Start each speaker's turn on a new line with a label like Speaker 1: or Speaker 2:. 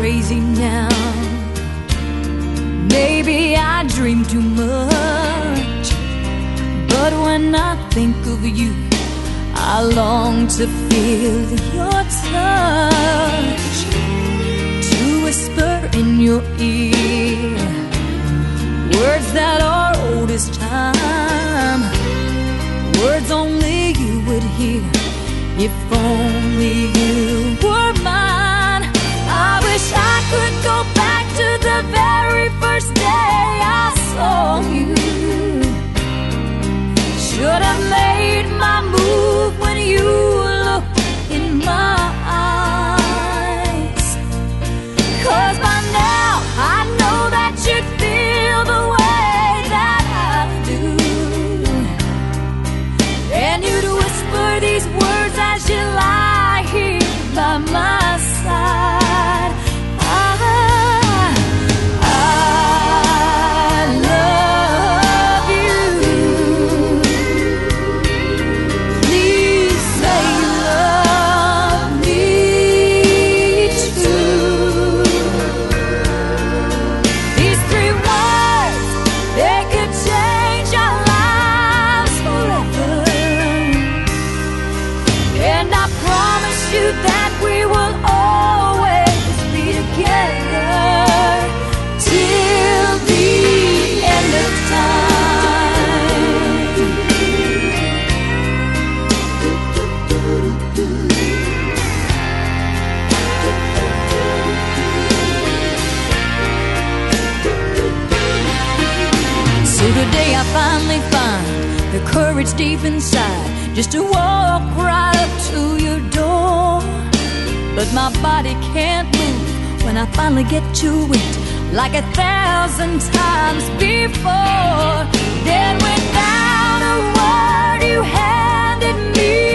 Speaker 1: crazy now. Maybe I dream too much, but when I think of you, I long to feel your touch, to whisper in your ear words that are old as time, words only you would hear if only you were mine. I wish I could go back to the very first day I saw you. Should have made my move when you looked in my eyes, 'cause by now I know that you'd feel the way that I do, and you'd whisper these words as you lie here by my side. I love you. Please say you love me too. These three words, they could change our lives forever, and I promise you that we will always be together till the end of time. So today I finally find the courage deep inside just to walk right up to your door, but my body can't move when I finally get to it, like 1,000 times before. Then without a word you handed me